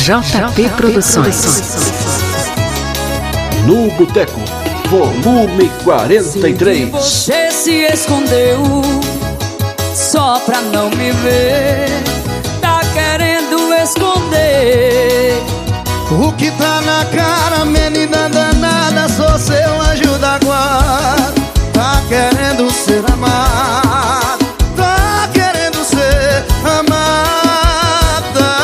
JP Produções. No Boteco, volume 43. Você se escondeu só pra não me ver. Tá querendo esconder o que tá na cara, menina danada. Sou seu anjo da guarda. Tá querendo ser amado, tá querendo ser amada.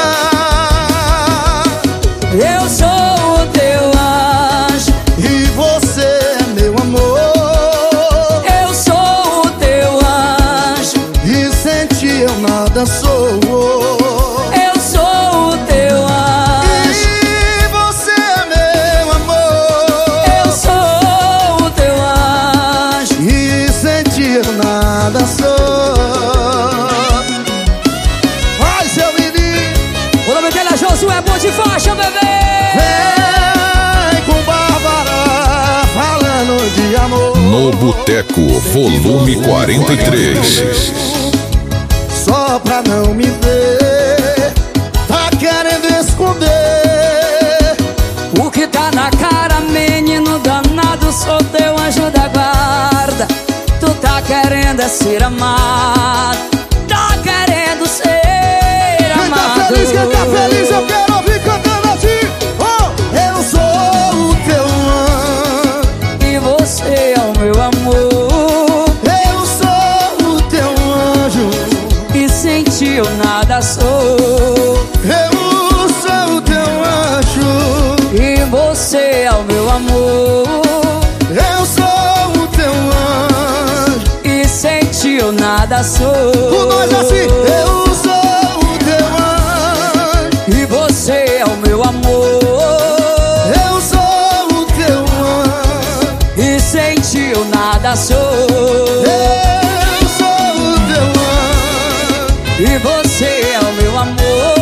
Eu sou o teu anjo e você é meu amor. Eu sou o teu anjo e sem ti eu nada sou. Eu sou o teu anjo e você é meu amor. Eu sou o teu anjo e sem ti eu nada sou. Vai, seu menino. O nome dele é Josué Bom de Faixa, bebê. Vem com Bárbara falando de amor. No Boteco, volume 43. Só pra não me ver, tá querendo esconder o que tá na cara, menino danado. Sou teu anjo da guarda. Tu tá querendo é ser amado, tá querendo ser amado. Quem tá feliz, eu quero ouvir cantando assim. Oh, eu sou o teu anjo e você é o meu amor. Eu sou o teu anjo e sem ti eu nada sou. Eu sou o teu anjo e você é o meu amor. Eu sou o teu anjo e sem ti eu nada sou. Com nós assim. Eu sou o teu anjo e você é o meu amor. Eu sou o teu anjo e sem ti eu nada sou. Eu sou o teu anjo e você é o meu amor.